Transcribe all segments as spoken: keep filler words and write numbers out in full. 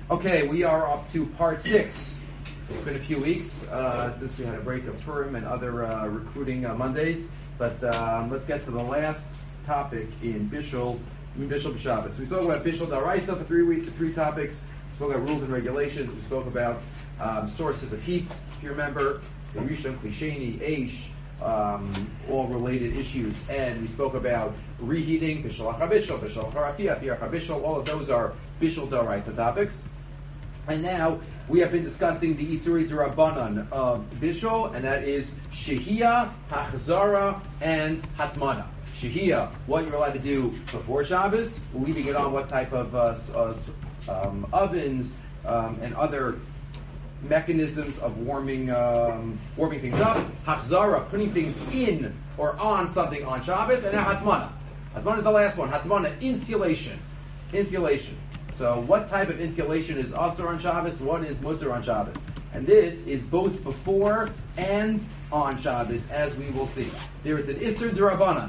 Okay, we are up to part six. It's been a few weeks uh, since we had a break of Purim and other uh, recruiting uh, Mondays, but um, let's get to the last topic in Bishul, in Bishul B'Shabbos. We spoke about Bishul Daraisa for three weeks, three topics. We spoke about rules and regulations. We spoke about um, sources of heat, if you remember, the Rishon, Klisheni, Eish, um, all related issues, and we spoke about reheating, Bishul HaBishul, Bishul HaRafiyah, Afiyah HaBishul. All of those are Bishul Daraisa topics. And now we have been discussing the Isuri D'Rabbanan of Bishul, and that is Shehiyah, Hachzara, and Hatmana. Shehiyah, what you're allowed to do before Shabbos, leaving it on what type of uh, uh, um, ovens um, and other mechanisms of warming um, warming things up. Hachzara, putting things in or on something on Shabbos, and now Hatmana. Hatmana is the last one. Hatmana, insulation. Insulation. So what type of insulation is asur on Shabbos? What is mutter on Shabbos? And this is both before and on Shabbos, as we will see. There is an Isur D'Rabbanan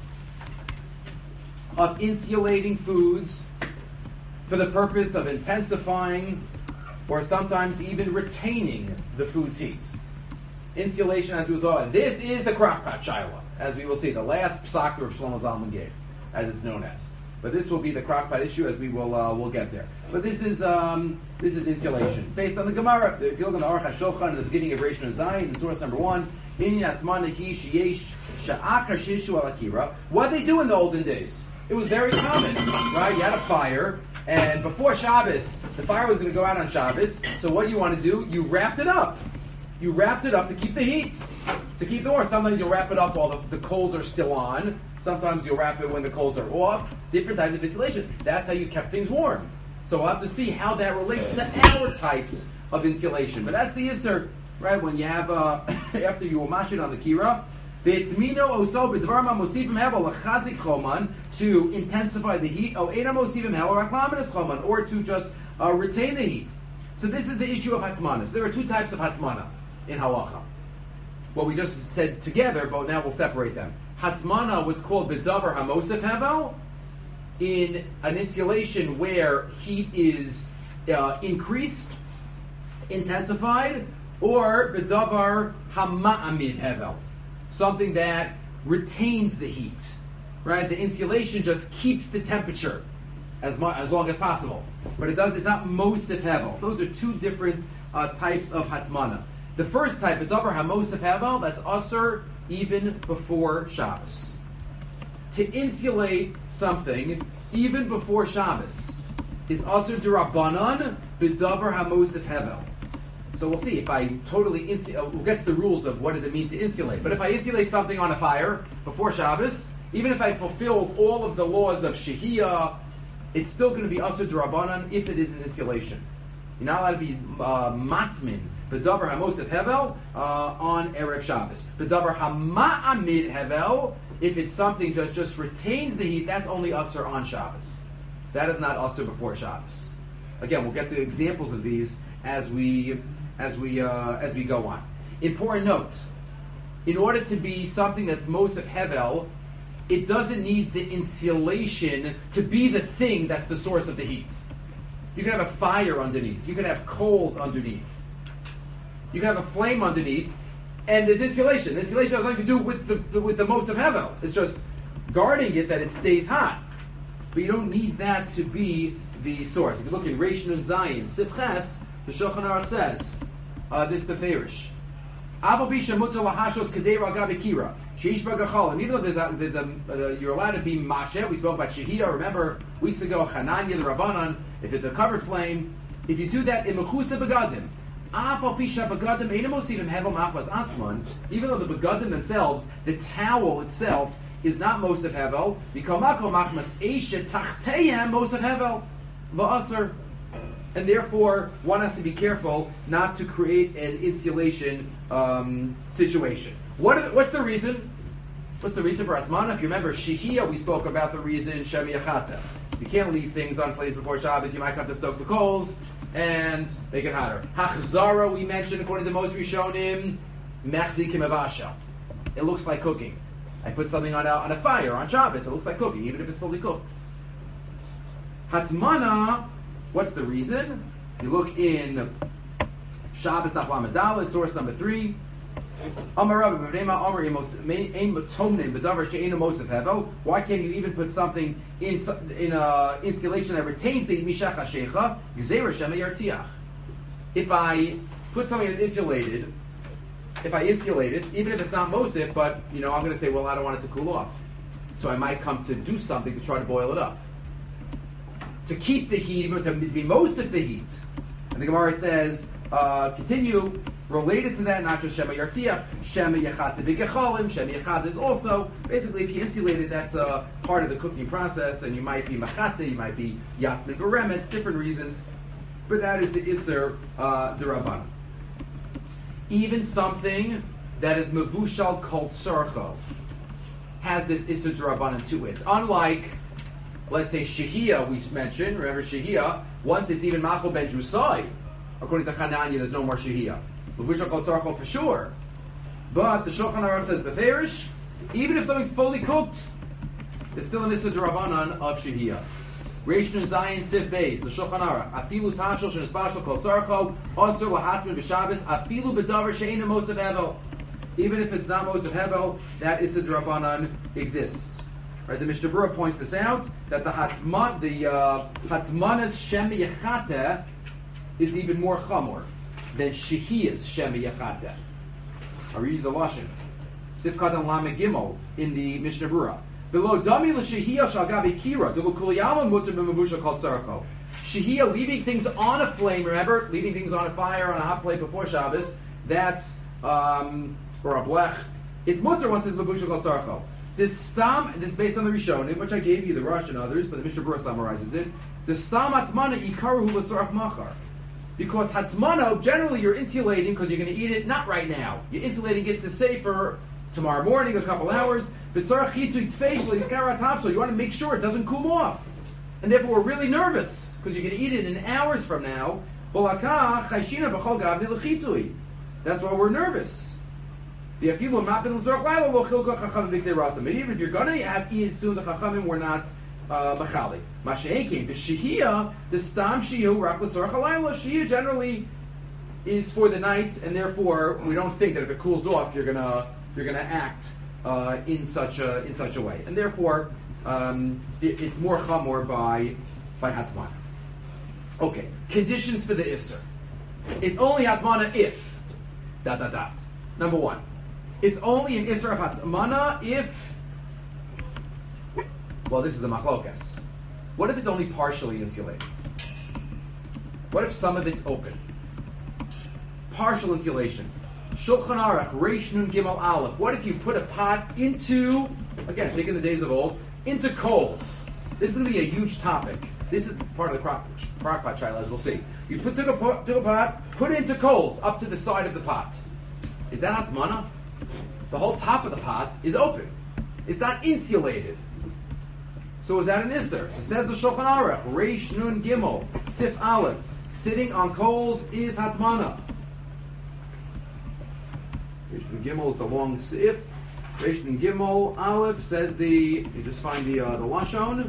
of insulating foods for the purpose of intensifying or sometimes even retaining the food's heat. Insulation, as we will talk about. This is the crockpot shaila, as we will see, the last psak of Shlomo Zalman gave, as it's known as. But this will be the crockpot issue, as we will uh, we'll get there. But this is um, this is insulation based on the Gemara. If you look on the Aruch HaShulchan at the beginning of Reish Nun Zayin, the source number one, Inyan Atmana Hi Sheyesh Sha'ach Hashishu Al Akira. What did they do in the olden days? It was very common, right? You had a fire, and before Shabbos, the fire was going to go out on Shabbos. So what do you want to do? You wrapped it up. You wrapped it up to keep the heat, to keep the warmth. Sometimes you'll wrap it up while the, the coals are still on. Sometimes you'll wrap it when the coals are off. Different types of insulation. That's how you kept things warm. So we'll have to see how that relates to our types of insulation. But that's the Isser, right? When you have, uh, after you will mash it on the Kira, to intensify the heat, or to just uh, retain the heat. So this is the issue of hatmanas. There are two types of hatmana in halacha. What we just said together, but now we'll separate them. Hatmana, what's called bedavar hamosef hevel, in an insulation where heat is uh, increased, intensified, or bedavar hama'amid hevel, something that retains the heat. Right? The insulation just keeps the temperature as much, as long as possible, but it does. It's not mosef hevel. Those are two different uh, types of hatmana. The first type, bedavar hamosef hevel, that's asur even before Shabbos. To insulate something even before Shabbos is asur d'Rabbanan bedavar hamosef hevel. So we'll see if I totally insulate. Uh, we'll get to the rules of what does it mean to insulate. But if I insulate something on a fire before Shabbos, even if I fulfilled all of the laws of Shehiyah, it's still going to be asur d'Rabbanan if it is an insulation. You're not allowed to be uh, matzmin, bedavar hamosef hevel, uh, on Erev Shabbos. Bedavar hama'amid hevel, if it's something just just retains the heat, that's only asur on Shabbos. That is not asur before Shabbos. Again, we'll get the examples of these as we as we uh, as we go on. Important note: in order to be something that's mosef hevel, it doesn't need the insulation to be the thing that's the source of the heat. You can have a fire underneath. You can have coals underneath. You can have a flame underneath, and there's insulation. The insulation has nothing to do with the, the with the mosef hevel. It's just guarding it that it stays hot. But you don't need that to be the source. If you look in Reish Nun Zayin, Sifches, the Shulchan Aruch says uh, this beferish. Aval bisha mutar lahashos kadei ragav kira. Sheish bagachol. And even though there's a, there's a uh, you're allowed to be mashe. We spoke about shehiyah. Remember weeks ago, Hananya the Rabbanan. If it's a covered flame, if you do that in mechusa begadim, aval bisha begadim einamos even hevel machmas atzman. Even though the begadim themselves, the towel itself is not mosef hevel. Bikamako machmas eisha tachteihem mosef hevel va'aser. And therefore, one has to be careful not to create an insulation um, situation. What the, what's the reason? What's the reason for Atmana? If you remember, Shehiyah, we spoke about the reason, Shem Yachata. You can't leave things unflazed before Shabbos. You might have to stoke the coals and make it hotter. Hachzara, we mentioned, according to most Rishonim, Mechzi Kimavasha. It looks like cooking. I put something on a, on a fire on Shabbos. It looks like cooking, even if it's fully cooked. Hatmana, what's the reason? You look in Shabbos Daf Lamed Dalet, source number three. Why can't you even put something in in a installation that retains the mishach hashecha? If I put something that's insulated, if I insulate it, even if it's not mosif, but you know, I'm going to say, well, I don't want it to cool off, so I might come to do something to try to boil it up, to keep the heat, even to be mosif the heat. And the Gemara says, uh, continue. Related to that, not just Shema Yartiach, Shema Yachat B'Gechalim, Shema Yachat is also, basically, if you insulate it, that's a part of the cooking process, and you might be Machate, you might be Yatli Beremet, different reasons, but that is the Isser uh, D'Rabbanan. Even something that is Mebushal Kol Tzorcho has this Isser D'Rabbanan to it. Unlike, let's say, Shehiyah, we mentioned, remember Shehiyah, once it's even Machal Ben Drusai, according to Chananya, there's no more Shehiyah. Mebushal Kol Tzorcho for sure. But the Shulchan Aruch says, Beferish, even if something's fully cooked, there's still an Issa D'Rabbanan of Shehiyah. Reish Nun Zayin Sif Beis, the Shulchan Aruch, Afilu Tashel Shenispashal Kol Tzorcho, Osir Lahatmin B'Shabbos, Afilu B'Davar She'ena Mosef Hevel. Even if it's not Mosef Hevel, that Issa D'Rabbanan exists. Right, the Mishnah Berurah points this out, that the Hatman, the uh, Hatmanas Shem Yechate is even more chamor than Shehiyah's Shem Yechate. I'll read you the Lashon. Sifkat and Lamed Gimel in the Mishnah Berurah. Below Dami l'Shehiyah shal gabi kira, delu kuliyama mutter b'mebushal kol tzarcho. Shehiyah, leaving things on a flame, remember? Leaving things on a fire, on a hot plate before Shabbos, that's, um, or a blech, it's mutter once it's mebushal kol tzarcho. This stam, this is based on the Rishonim, which I gave you, the Rosh and others, but the Mishnah Berurah summarizes it. The stam atmana ikaruhu l'tzarach machar. Because hatmana, generally you're insulating because you're going to eat it not right now. You're insulating it to say for tomorrow morning, a couple hours. You want to make sure it doesn't cool off. And therefore we're really nervous because you're going to eat it in hours from now. That's why we're nervous. But even if you're going to have eat it soon, the chachamim were not machali. Masha'ekin, the shehiyah, the stam shehiyah, rak l'tzorach halayla, shehiyah generally is for the night, and therefore we don't think that if it cools off, you're gonna you're gonna act uh, in such a in such a way, and therefore um, it, it's more chamor by by hatmana. Okay, conditions for the isser. It's only hatmana if dot dot dot. Number one, it's only an isser of hatmana if. Well, this is a machlokas. What if it's only partially insulated? What if some of it's open? Partial insulation. Shulchan Aruch, Reish Nun Gimel Aleph. What if you put a pot into, again, think in the days of old, into coals? This is going to be a huge topic. This is part of the crock, crock pot trial, as we'll see. You put to a pot, put it into coals up to the side of the pot. Is that hatmana? The whole top of the pot is open. It's not insulated. So is that an isser? So says the Shulchan Aruch, Reish Nun Gimel, Sif Aleph, sitting on coals is hatmana. Reish Nun Gimel is the long Sif. Reish Nun Gimel Aleph says the, you just find the uh, the Lashon.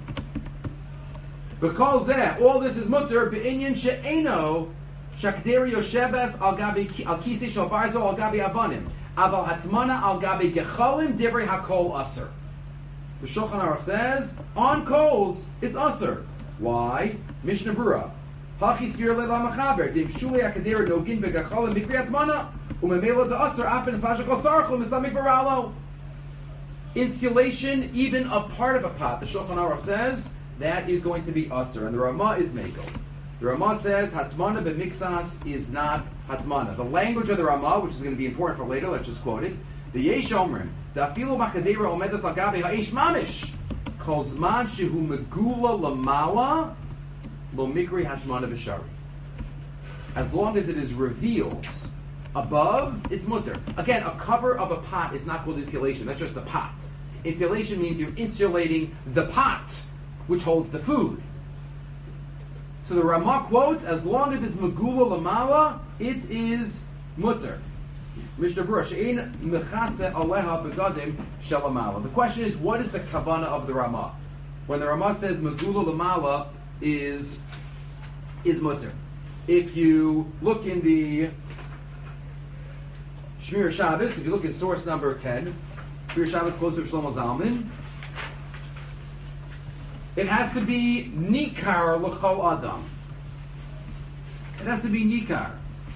Because that, all this is mutter, be'inyan she'eno, shakderi yoshebes al gabi al kisi shal barzo al gabi avanim. Aval hatmana al gabi gechalim divrei hakol aser. The Shulchan Aruch says, on coals, it's aser. Why? Mishnah Berurah. Hachi svir le'la machaber, dim shulei akadera nogin begachalim mikri hatmana, umemela the aser afen esmasha kol tzarchel misamik baralo. Insulation, even of part of a pot, the Shulchan Aruch says, that is going to be aser, and the Ramah is meko. The Ramah says, hatmana b'mixas is not hatmana. The language of the Ramah, which is going to be important for later, let's just quote it. The Yesh Omrim, the Afilu Makadera Omedas Al Gabi Ha'ish Mamish, Kol Zman Shehu Megula Lamala, Lo Mikri Hatmana B'Shari. As long as it is revealed above, it's mutter. Again, a cover of a pot is not called insulation, that's just a pot. Insulation means you're insulating the pot, which holds the food. So the Ramah quotes, as long as it's Megula Lamala, it is mutter. Mishnah Berurah, she'ein mechase aleha begadim shalamala. The question is, what is the kavana of the Ramah? When the Ramah says megula lamala is is mutter. if you look in the Shmir Shabbos, if you look at source number ten, Shmir Shabbos closer to Shlomo Zalman, it has to be Nikar L'chol Adam. It has to be Nikar.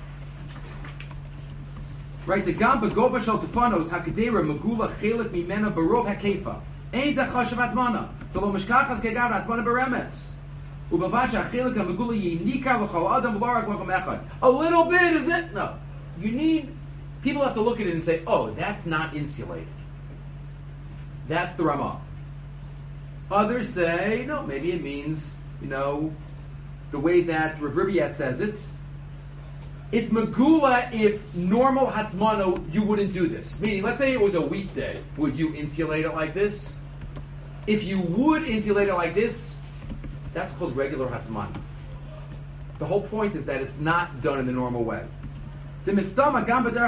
Right, the Gam Begova Shal Tefanos Hakadera Megula Chelet Mimena Barov Hakefa. Ein Zachashav Atmana. Tolo Mishkachas Gegav Atmana Beremetz. Ubavacha Chelet Megula Yinikar L'chol Adam V'Larak L'chol Echad. A little bit, isn't it? No. You need, people have to look at it and say, oh, that's not insulated. That's the Ramah. Others say, no, maybe it means, you know, the way that Rav Ribiat says it. It's Megula if normal Hatmano, you wouldn't do this. Meaning, let's say it was a weekday. Would you insulate it like this? If you would insulate it like this, that's called regular Hatmana. The whole point is that it's not done in the normal way. When you insulate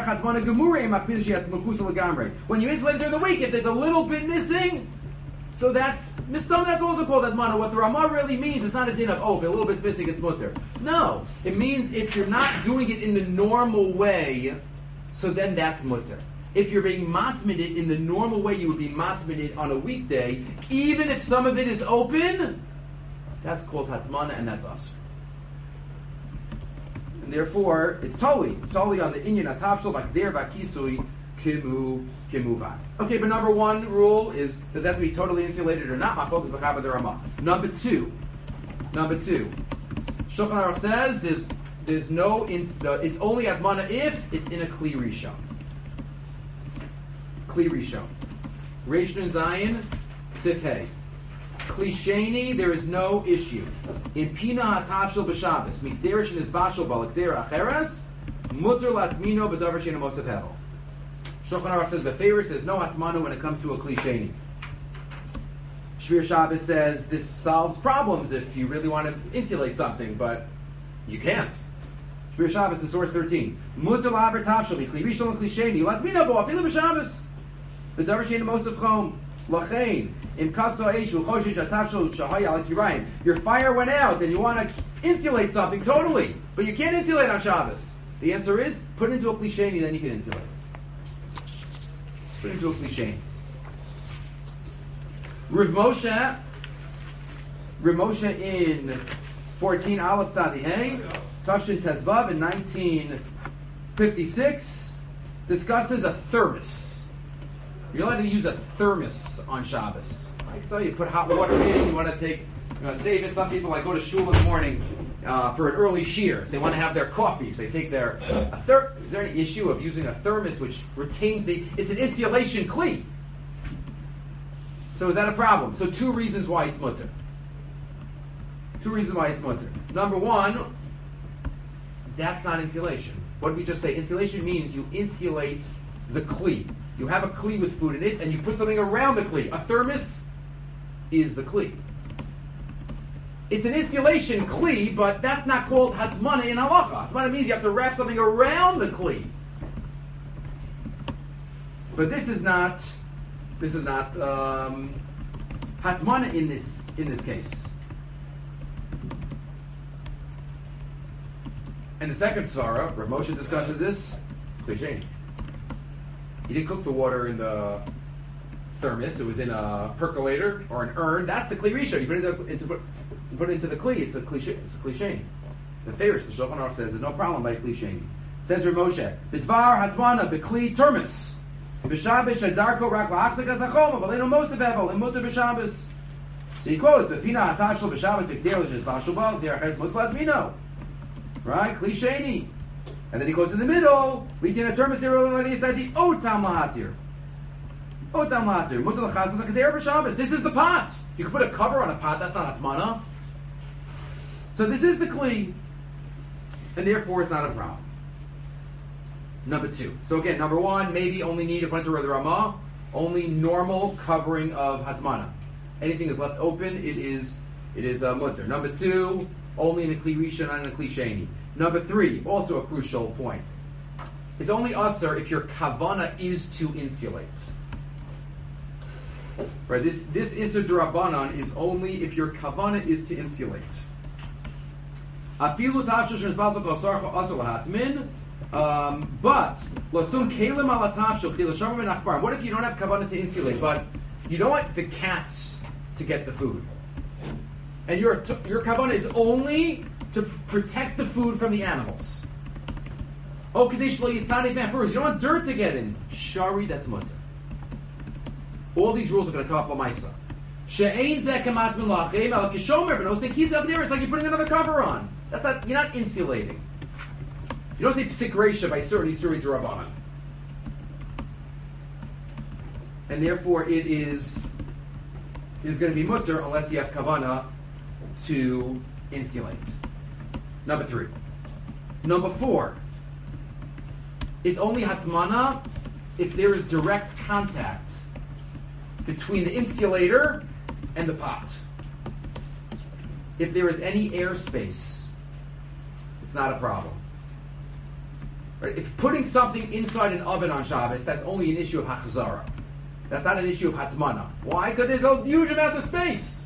it during the week, if there's a little bit missing, so that's mistam. That's also called Atmana. What the Ramah really means, it's not a din of, oh, if a little bit's missing, it's mutter. No, it means if you're not doing it in the normal way, so then that's mutter. If you're being matmided in the normal way, you would be matmided on a weekday, even if some of it is open. That's called Hatmana, and that's us. And therefore, it's totally, it's totally on the inyan atavshel vakder vakisui kimu. Okay, but number one rule is, does that have to be totally insulated or not? My focus is the Ramah. Number two, number two, Shulchan Aruch says there's there's no ins, the, it's only Atmana if it's in a Kli Rishon. Kli Rishon. Reish Nun Zayin, Sif Hey. Kli Sheni, there is no issue. In Pina Hatavshel B'Shabbos, Mikderish Nizbashel Balakdera Acheres, Mutter Latzmino B'Davar Shein Mosef Hevel. Shulchan Aruch says beferish there's no atmanu when it comes to a klisheni. Shmir Shabbos says this solves problems if you really want to insulate something, but you can't. Shmir Shabbos is source thirteen. Mutar laver tavshel b'kli rishon klisheni latmina bo afilu b'Shabbos. The davar shein mosef chom lachein im kavso eish u'choshish atavshel shahaya al kirayim. Your fire went out and you want to insulate something totally, but you can't insulate on Shabbos. The answer is put it into a klisheni, then you can insulate it. Put into a cliche. Rav Moshe, Rav Moshe in fourteen Aleph Tzadi Hey, Tavshin Tezvav in nineteen fifty-six, discusses a thermos. You're allowed to use a thermos on Shabbos. Right? So you put hot water in, you want to take, you want to save it. Some people like go to shul in the morning uh, for an early shear. They want to have their coffees. They take their a ther- is there any issue of using a thermos which retains the? It's an insulation kli. So is that a problem? So two reasons why it's mutter. Two reasons why it's mutter. Number one, that's not insulation. What did we just say? Insulation means you insulate the kli. You have a kli with food in it, and you put something around the kli. A thermos is the kli. It's an insulation kli, but that's not called hatmana in halacha. Hatmana means you have to wrap something around the kli. But this is not. This is not um, hatmana in this in this case. And the second Sarah, Rav Moshe discusses this. He didn't cook the water in the thermos; it was in a percolator or an urn. That's the kli rishon. You put it into, into you put it into the kli. It's a kli. It's a kli. The Farish, the Shulchan Aruch says, there's no problem by kli sheni. Says Rav Moshe, b'dvar hatmana b'kli termis. B'Shabbos shadarko rak la'achzik asachom, but leino mosef evel and mutter b'Shabbos. So he quotes, "V'pina hatachshel b'Shabbos v'kderlish is v'ashubah v'derachez mutlat mino." Right, kli sheni. And then he goes in the middle. We can determine the otam lahatir. Otam lahatir. Mutter l'chazos hakder b'Shabbos. This is the pot. You can put a cover on a pot. That's not hatmana. So this is the kli, and therefore it's not a problem. Number two. So again, number one, maybe only need, according to the Ramah, only normal covering of hatmana. Anything is left open, it is it is uh, mutter. Number two, only in a kli rishon, not in a kli sheni. Number three, also a crucial point. It's only usher if your kavana is to insulate. Right? This this Issur D'Rabbanan is only if your kavana is to insulate. Afilu tafshil shenizbalzok osarcha asur lahatmin. Um, but lasum kelim ala tafshil chilashav min achbar. What if you don't have kavanah to insulate, but you don't want the cats to get the food, and your your kavanah is only to protect the food from the animals? Oh, kadesh lo yistani b'afuros. You don't want dirt to get in. Shari, that's mutter. All these rules are going to come up on Maisa. She'ein zeh kamat min lachem al kishomer v'no sekiz up there. It's like you're putting another cover on. That's not. You're not insulating. You don't say psik reisha by certain isuri d'Rabbanan, and therefore it is it is going to be mutter unless you have kavana to insulate. Number three. Number four. It's only hatmana if there is direct contact between the insulator and the pot. If there is any airspace, it's not a problem. Right? If putting something inside an oven on Shabbos, that's only an issue of hachzara. That's not an issue of hatmana. Why? Because there's a huge amount of space.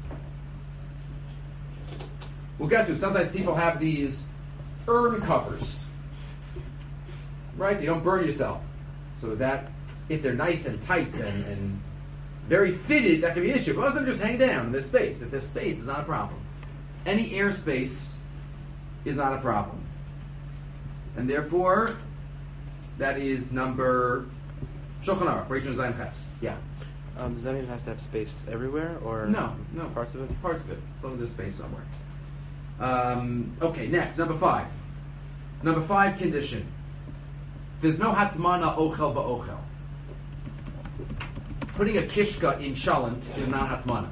We'll get to. Sometimes people have these urn covers. Right, so you don't burn yourself. So is that, if they're nice and tight and, and very fitted, that can be an issue. But most of them just hang down in this space. If there's space, it's not a problem. Any airspace is not a problem. And therefore, that is number Shulchan Aruch, Reish Zayin Ches. Yeah. Um, does that mean it has to have space everywhere, or no, no parts of it? Parts of it. As long as there's space somewhere. Um, okay, next, number five. Number five condition. There's no hatmana ochel ba'ochel. Putting a kishka in shalant is not hatmana.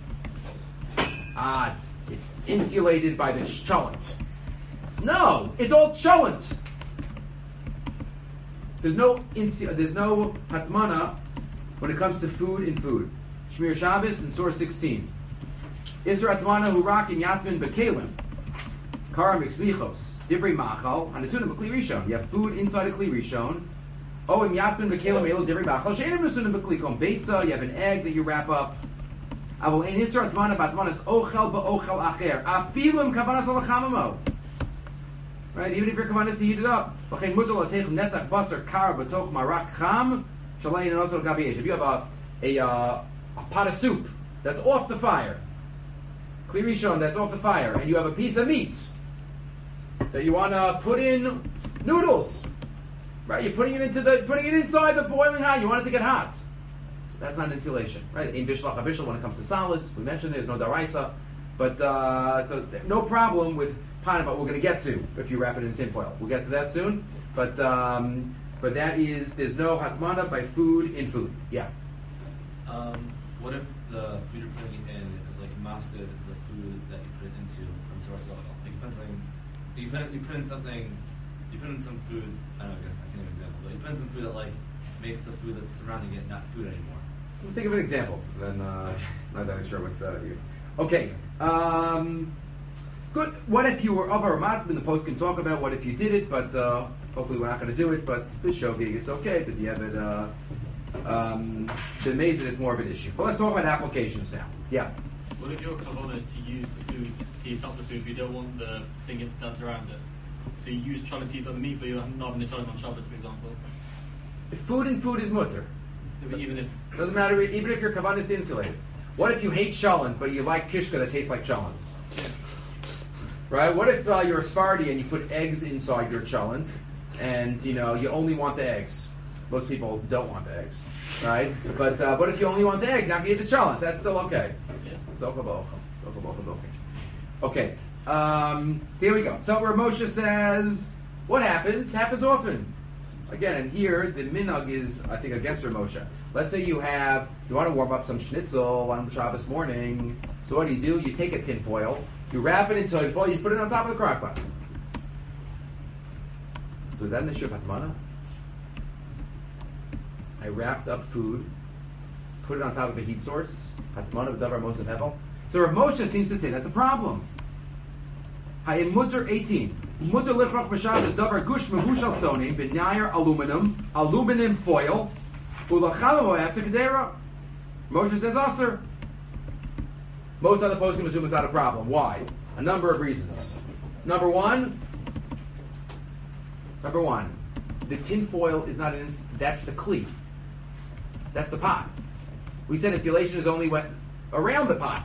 Ah, it's, it's insulated by the shalant. No, it's all shalant. There's no insu- there's no hatmana when it comes to food in food. Shmir Shabbos in Surah sixteen. Isra hatmana hurak in yatmin bekalim. Kara mixmichos. Divrei machal, hanatunim b'kli rishon. You have food inside a kli rishon. Oh, im yatmin b'kelim elo divrei machal. She'enim nasunim b'kli kom beitza. You have an egg that you wrap up. Avol ein isra atmana b'atmanas ochel ba'ochel acher. Afilu im kavanas al chamamo. Right, even if your kavanah is to heat it up. V'chein mutar l'teichem netach basar kar b'toch marak cham. Shalayin and also gabi yesh. If you have a a, uh, a pot of soup that's off the fire, kli rishon that's off the fire, and you have a piece of meat that you want to put in noodles, right? You're putting it into the, putting it inside the boiling hot. You want it to get hot. So that's not insulation, right? In bishlach habishal, when it comes to solids, we mentioned there's no daraisa, but uh, so no problem with pan. But we're going to get to if you wrap it in tinfoil. We'll get to that soon. But um, but that is there's no hatmana by food in food. Yeah. Um, what if the food you're putting it in is like mastered the food that you put it into from Torah oil? Like you put something. You put you put in something, you put in some food. I don't know. I guess I can give an example. But you put in some food that like makes the food that's surrounding it not food anymore. We'll think of an example. Then uh, not that sure what uh, you. Okay. Um, good. What if you were of a ramat? The post can talk about what if you did it, but uh, hopefully we're not going to do it. But this shogig, it's okay. But you have it. Uh, um, the maze it's more of an issue. But let's talk about applications now. Yeah. What if your kavanah is to use the food, to heat up the food, but you don't want the thing that's around it? So you use trying to heat up the meat, but you're not having a time on Shabbos, for example. If food in food is mutter. But even if doesn't matter, even if your kavanah is insulated. What if you hate shalant, but you like kishka that tastes like shalant? Right? What if uh, you're a Sephardi and you put eggs inside your chalant, and you know you only want the eggs? Most people don't want the eggs, right? But uh, what if you only want the eggs? Now you eat the chalant. That's still okay. Okay. Um, so here we go. So where Moshe says, what happens? Happens often. Again, and here the minhag is, I think, against Rav Moshe. Let's say you have, you want to warm up some schnitzel on Shabbos morning. So what do you do? You take a tin foil, you wrap it in tin foil, you put it on top of the crock pot. So is that an issue of hatmana? I wrapped up food, put it on top of a heat source. Hatmana v'davar mos of hevel. So Rav Moshe seems to say that's a problem. Hayim mutter eighteen. Mutter lichrach b'shabbos davar gush mehushal tzonim b'nyayer aluminum, aluminum foil, ulachalamo after kedera. Moshe says aser. Most other poskim assume it's not a problem. Why? A number of reasons. Number one, number one, the tin foil is not an, ins- that's the kli. That's the pot. We said insulation is only when around the pot.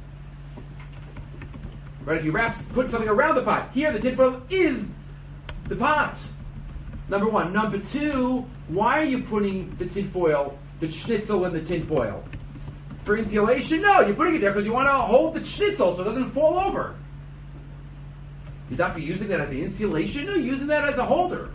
Right? If you wrap, put something around the pot. Here, the tin foil is the pot. Number one. Number two, why are you putting the tin foil, the schnitzel in the tin foil? For insulation? No, you're putting it there because you want to hold the schnitzel so it doesn't fall over. You're not using that as the insulation? No, you're using that as a holder.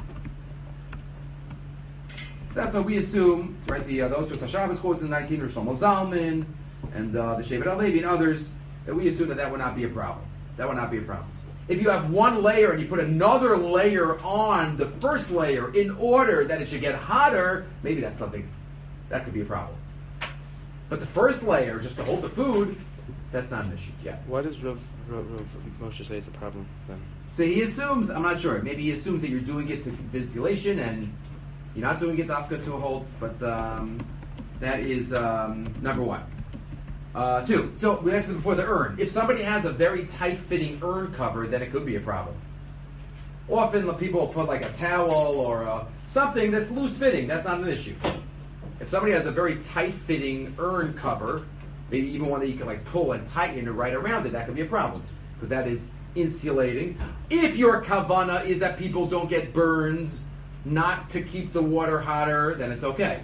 So that's what we assume, right? The uh, the Otros HaShabbos quotes in nineteen, or Shlomo Zalman, and uh, the Shevet HaLevi and others, that we assume that that would not be a problem. That would not be a problem. If you have one layer and you put another layer on the first layer in order that it should get hotter, maybe that's something, that could be a problem. But the first layer, just to hold the food, that's not an issue. Yeah. Why does Rav, Rav, Rav Moshe say it's a problem then? So he assumes, I'm not sure, maybe he assumes that you're doing it to the insulation and you're not doing it dafka to a hold, but um, that is um, number one. Uh, two, so we mentioned before the urn. If somebody has a very tight-fitting urn cover, then it could be a problem. Often the people put like a towel or uh, something that's loose-fitting. That's not an issue. If somebody has a very tight-fitting urn cover, maybe even one that you can like pull and tighten it right around it, that could be a problem because that is insulating. If your kavana is that people don't get burned, not to keep the water hotter, then it's okay.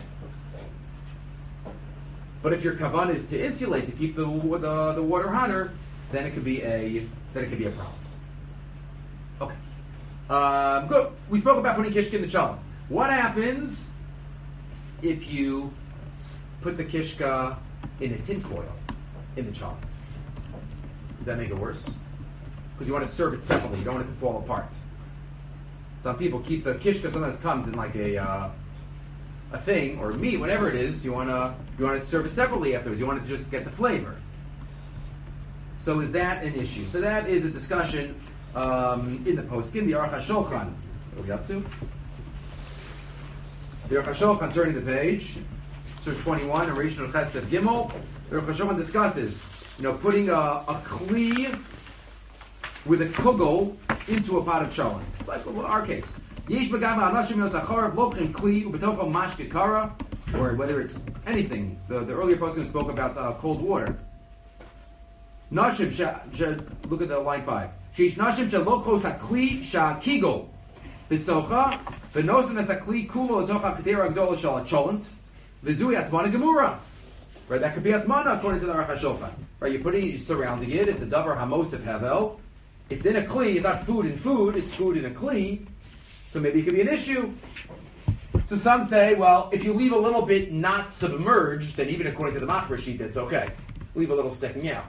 But if your kavanah is to insulate, to keep the, the the water hotter, then it could be a then it could be a problem. Okay, um, good. We spoke about putting kishka in the challah. What happens if you put the kishka in a tin foil in the challah? Does that make it worse? Because you want to serve it separately. You don't want it to fall apart. Some people keep the kishka. Sometimes comes in like a. Uh, a thing or meat, whatever it is, you want to you want to serve it separately afterwards. You want to just get the flavor. So is that an issue? So that is a discussion um, in the poskim. The Aruch HaShulchan. What are we up to? The Aruch HaShulchan, turning the page, Surah twenty-one, and Rishon Chesed Gimel. The Aruch HaShulchan discusses, you know, putting a, a kli with a kugel into a pot of challah. Like our case. Or whether it's anything. The, the earlier person spoke about uh, cold water. Nashim, look at the line five. Shish nashim shalokos hakli shakigol b'socha v'nosen as hakli kulo l'tocha kedera gdola shal cholent v'zui atmana gemura. Right, that could be atmana according to the Aruch HaShulchan. Right, you're putting, you're surrounding it. It's a davar hamosif havel. It's in a kli. It's not food in food. It's food in a kli. So maybe it could be an issue. So some say, well, if you leave a little bit not submerged, then even according to the Machmer sheet, that's okay. Leave a little sticking out.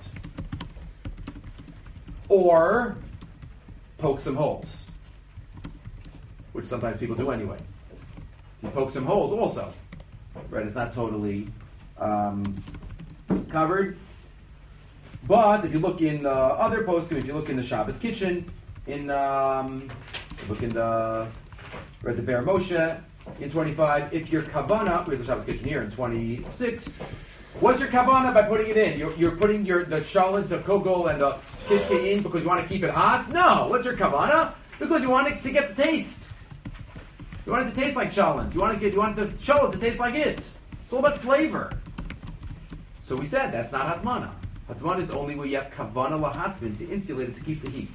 Or poke some holes, which sometimes people do anyway. You poke some holes also. Right, it's not totally um, covered. But if you look in the other poskim, if you look in the Shabbos kitchen, in... Um, Look in the read the Be'er Moshe in twenty-five. If your kavana, we have the Shabbos kitchen here in twenty-six. What's your kavana by putting it in? You're, you're putting your the shalin, the kogol, and the kishke in because you want to keep it hot? No. What's your kavana? Because you want it to get the taste. You want it to taste like shalin. You want to get you want the shalin to taste like it. It's all about flavor. So we said that's not hatmana. Hatmana is only where you have kavana lahatmin to insulate it to keep the heat.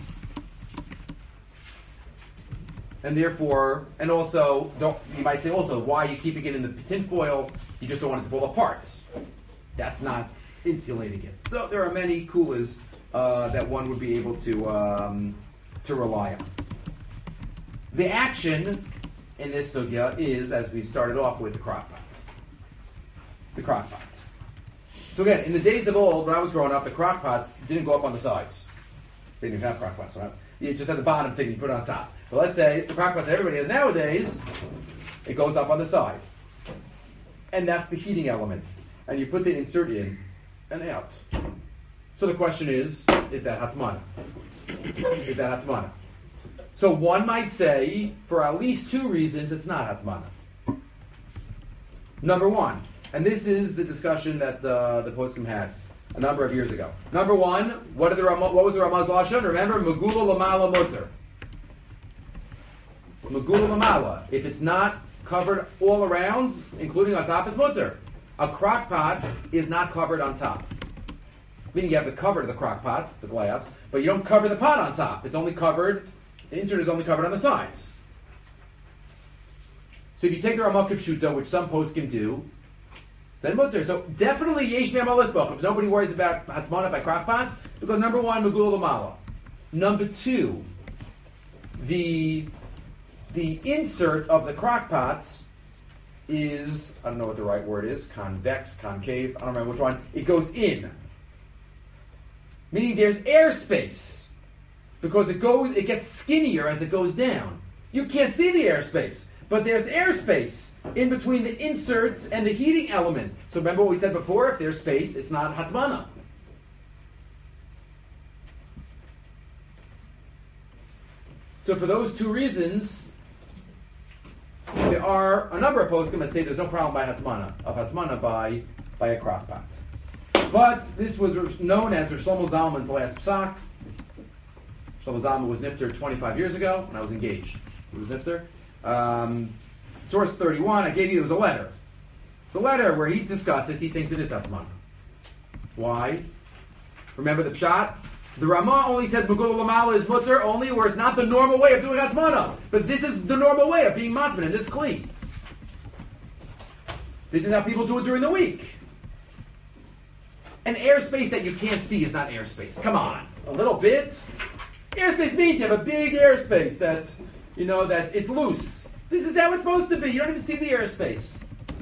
And therefore, and also, don't, you might say also, why are you keeping it in the tin foil? You just don't want it to fall apart. That's not insulating it. So there are many kulas uh, that one would be able to um, to rely on. The action in this sugya is, as we started off with, the crock pot. The crock pot. So again, in the days of old, when I was growing up, the crock pots didn't go up on the sides. They didn't have crock pots, right? You just had the bottom thing you put it on top. But let's say the crock pot that everybody has nowadays, it goes up on the side. And that's the heating element. And you put the insert in and out. So the question is, is that hatmana? Is that hatmana? So one might say, for at least two reasons, it's not hatmana. Number one, and this is the discussion that the, the poskim had. a number of years ago. Number one, what did the Rama, what was the Ramaz Lashon? Remember, Megula Lamala Mutter. Megula Lamala. If it's not covered all around, including on top, it's mutter. A crock pot is not covered on top. Meaning you have the cover of the crock pot, the glass, but you don't cover the pot on top. It's only covered, the insert is only covered on the sides. So if you take the Ramah Kipshuta, which some posts can do, then mutter. So definitely yesh me'amal lisbach. If nobody worries about hatmana by crock pots, because number one, megula lamala. Number two, the the insert of the crock pots is, I don't know what the right word is, convex, concave, I don't remember which one. It goes in. Meaning there's airspace. Because it goes, it gets skinnier as it goes down. You can't see the airspace. But there's airspace in between the inserts and the heating element. So remember what we said before, if there's space, it's not hatmana. So for those two reasons, there are a number of poskim that say there's no problem by hatmana, of hatmana by, by a crock pot. But this was known as Rosh Shlomo Zalman's last psak. Shlomo Zalman was nifter twenty-five years ago when I was engaged. He was nifter. Um, source thirty-one, I gave you, it was a letter. The letter where he discusses, he thinks it is hatmana. Why? Remember the pshat? The Ramah only says Megula Lamala is mutter only where it's not the normal way of doing hatmana. But this is the normal way of being matman in this kli. This is how people do it during the week. An airspace that you can't see is not airspace. Come on. A little bit. Airspace means you have a big airspace that, you know, that it's loose. This is how it's supposed to be. You don't even see the airspace.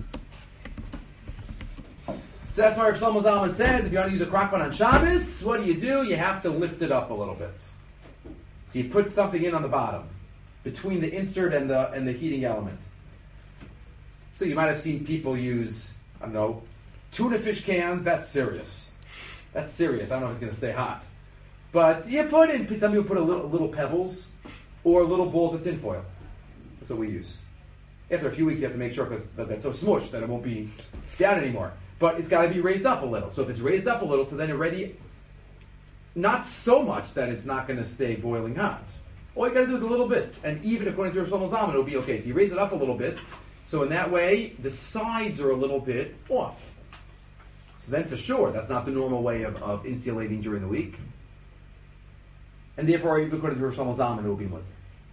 So that's why Rav Shlomo Zalman says, if you want to use a crock pot on Shabbos, what do you do? You have to lift it up a little bit. So you put something in on the bottom, between the insert and the and the heating element. So you might have seen people use, I don't know, tuna fish cans. That's serious. That's serious. I don't know if it's going to stay hot. But you put in, some people put a little, little pebbles or little balls of tinfoil. That's what we use. After a few weeks, you have to make sure because that's so smushed that it won't be down anymore. But it's got to be raised up a little. So if it's raised up a little, so then already, not so much that it's not going to stay boiling hot. All you got to do is a little bit. And even according to Rosh Shlomo Zalman, it'll be okay. So you raise it up a little bit. So in that way, the sides are a little bit off. So then for sure, that's not the normal way of, of insulating during the week. And therefore, even according to Rosh Shlomo Zalman, it will be mutter.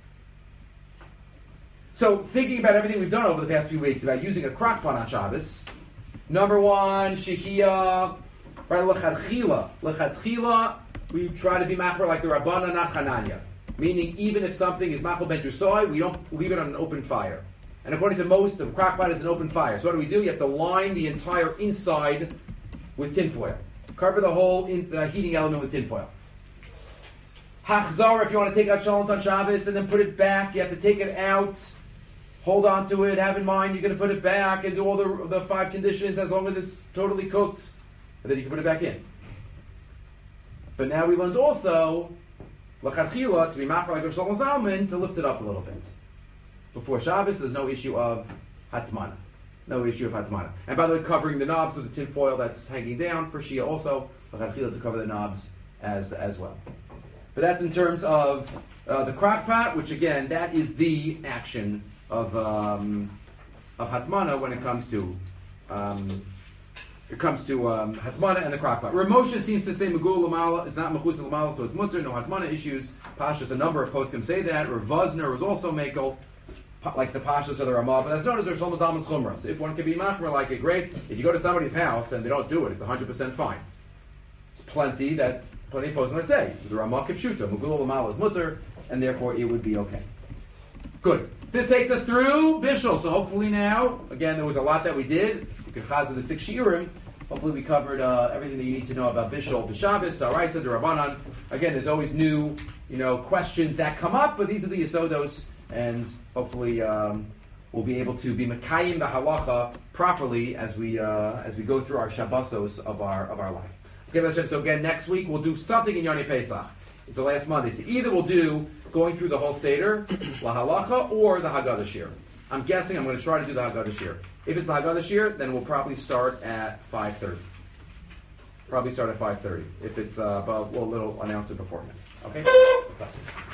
So thinking about everything we've done over the past few weeks about using a crock pot on Shabbos, number one, shehiyah, right, lechatchila. Lechatchila, we try to be machmer like the Rabbana, not Chananya. Meaning, even if something is machal ben drusoi, we don't leave it on an open fire. And according to most, the crock pot is an open fire. So what do we do? You have to line the entire inside with tinfoil. Cover the whole in, uh, heating element with tinfoil. Hachzara, if you want to take out shalom on Shabbos and then put it back, you have to take it out. Hold on to it, have in mind you're going to put it back and do all the, the five conditions as long as it's totally cooked. And then you can put it back in. But now we learned also, l'chadchila, to be machar like Rosh Shlomo Zalman, to lift it up a little bit. Before Shabbos, there's no issue of hatmana. No issue of hatmana. And by the way, covering the knobs with the tin foil that's hanging down for Shia also, l'chadchila to cover the knobs as, as well. But that's in terms of uh, the crock pot, which again, that is the action of um, of hatmana when it comes to um, it comes to um, hatmana and the crock pot. Ramosha seems to say megul lamala. It's not mechutz lamala, so it's mutter. No hatmana issues. Pashas, a number of poskim say that. Rav Vosner was also mekel, like the pashas of the Ramah, but that's known as Rosh Shlomo Zalman's chumrah. So if one can be machmer like it, great. If you go to somebody's house and they don't do it, it's one hundred percent fine. It's plenty that plenty of poskim would say the Ramah kipshuta megul lamala is mutter, and therefore it would be okay. Good. This takes us through Bishul. So hopefully now, again, there was a lot that we did. You can chazah the six shiurim. Hopefully we covered uh, everything that you need to know about Bishul, B'Shabbos, D'Oraisa, D'Rabbanan. Again, there's always new, you know, questions that come up, but these are the Yesodos, and hopefully um, we'll be able to be Mekayim the halacha properly as we uh, as we go through our Shabbosos of our of our life. Okay, so again, next week we'll do something in Yonei Pesach. It's the last Monday. So either we'll do going through the whole Seder, La Halacha, or the Haggadah Shir. I'm guessing I'm going to try to do the Haggadah Shir. If it's the Haggadah Shir, then we'll probably start at five thirty. Probably start at five thirty. If it's uh, above, well, a little announce it beforehand. Okay? Stop.